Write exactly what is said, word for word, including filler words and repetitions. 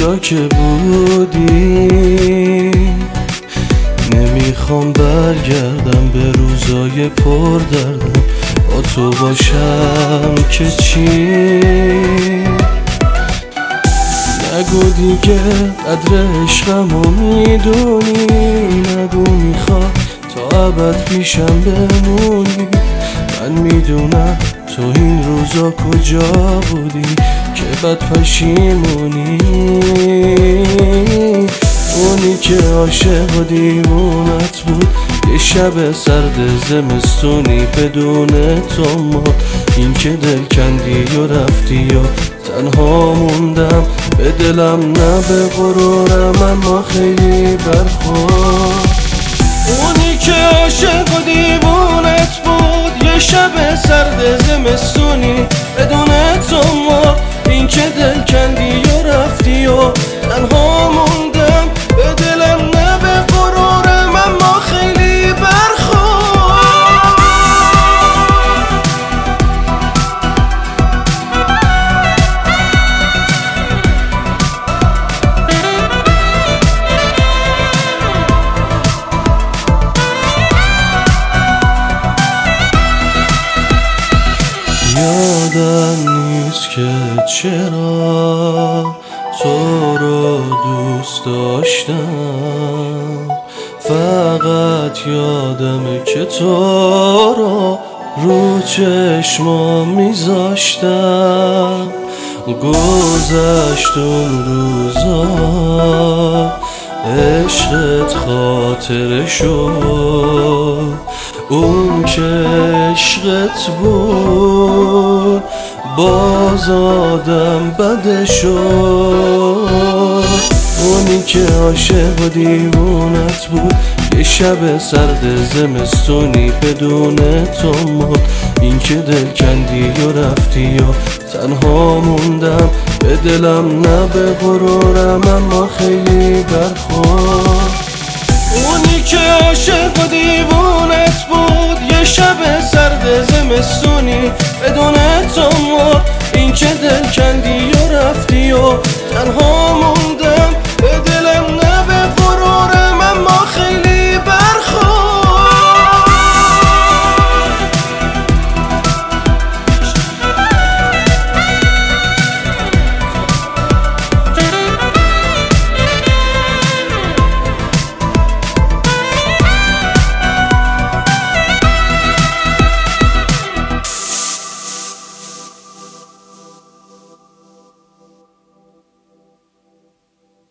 اونجا که بودی. نمیخوام برگردم به روزای پر دردم، با تو باشم که چی. نگو دیگه قدر عشقمو میدونی، نگو میخوای تا ابد پیشم بمونی. من میدونم تو این روزا کجا بودی که بد پشیمونی. اونی که عاشق و دیوونت بود، یه شب سرد زمستونی بدون تو ما. این که دل کندی و رفتی و تنها موندم، به دلم نه به غرورم اما خیلی برخورد. اونی که عاشق و دیوونت بود، یه شب سرد زمستونی بدون تو ما. این که دل کندی و رفتی و تنها موندم، به دلم نه به غرورم اما خیلی برخورد. یادم نیست که چرا تو رو دوست داشتم، فقط یادمه که تو رو رو چشمام میذاشتم. گذشت اون روزا، عشقت خاطره شد. اون که عشقت بود، باز آدم بده شد. اونی که عاشق و دیوونت بود، یه شب سرد زمستونی بدون تو مد. این که دل کندی و رفتی و تنها موندم، به دلم نه به غرورم اما خیلی برخورد. اونی که عاشق و دیوونت بود، یه شب سرد زمستونی بدون تو مد. این که دل کندی و رفتی و تنها